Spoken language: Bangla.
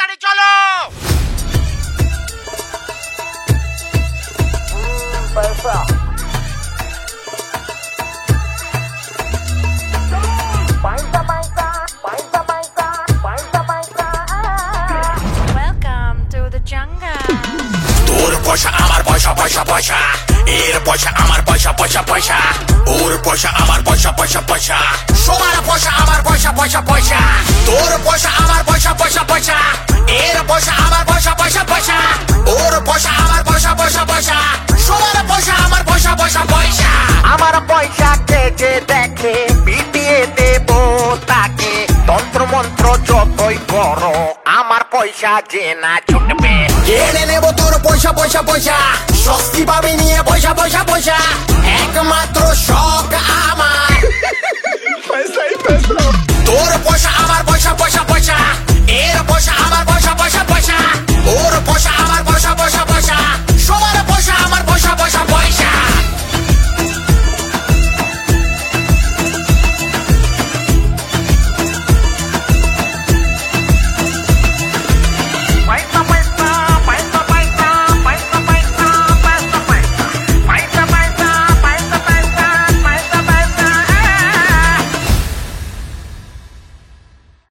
তাড়াতাড়ি চলো। Welcome to the jungle. তোর পয়সা আমার পয়সা পয়সা পয়সা, এর পয়সা আমার পয়সা পয়সা পয়সা, ওর পয়সা আমার পয়সা পয়সা পয়সা, সবার পয়সা আমার পয়সা পয়সা পয়সা, তোর পয়সা আমার পয়সা পয়সা পয়সা, এর পয়সা আমার পয়সা পয়সা পয়সা, ওর পয়সা আমার পয়সা পয়সা পয়সা, সবার পয়সা আমার পয়সা পয়সা পয়সা। আমার পয়সা কে যে দেখে পিটিয়ে দেব তাকে, তন্ত্র মন্ত্র যতই করো আমার পয়সা যে না ছুটবে। কেড়ে নেব তোর পয়সা পয়সা পয়সা, স্বস্তি পাবি নিয়ে পয়সা পয়সা পয়সা, একমাত্র শখ আমার তোর পয়সা আমার পয়সা পয়সা পয়সা,